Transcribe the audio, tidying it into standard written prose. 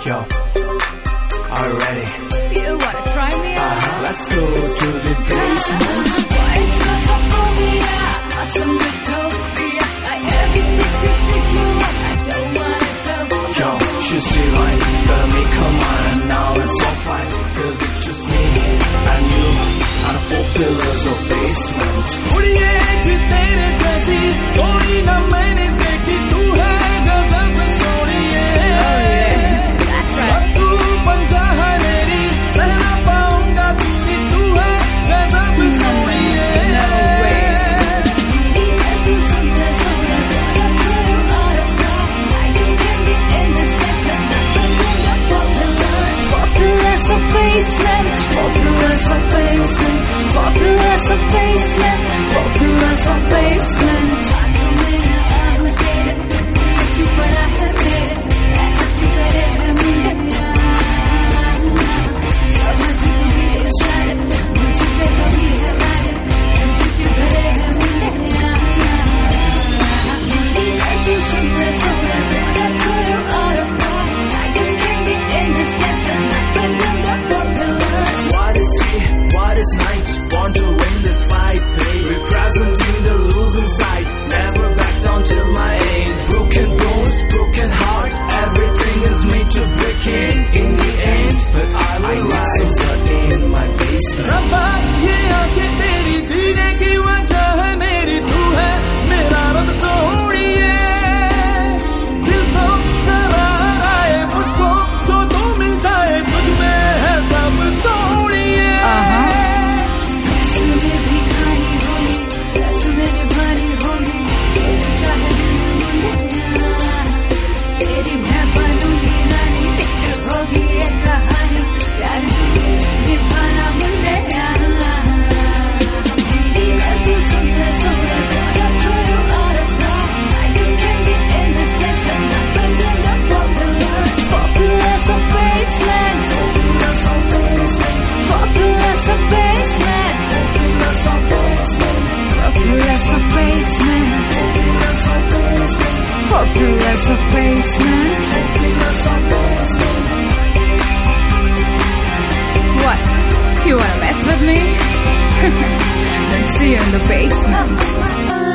Yo, are you ready? You wanna try me out? Let's go to the basement. It's claustrophobia, not some utopia. Like every freak you want, I don't wanna go. Yo, she see like me, come on, now it's all fine. Cause it's just me and you on the 4 pillars of basement. उड़िए तेरे जैसी कोई न मैंने देखी, तू है गजब सोनिए। That's right. तू बन जा है मेरी, सह ना पाऊंगा दूरी, तू है गजब सोनिए। This night, born to win this fight, babe. We cross until the losing side. Never back down till my end. Broken bones, broken heart. Everything is made to break in the end. But I will rise in my basement. रब्बा ये आंखें तेरी जीने की वजह है मेरी, तू है मेरा रब सोनिए। दिल को करार आए मुझको, जो तू मिल जाए तुझ में है सब सोनिए। What? You wanna mess with me? Then see you in the basement.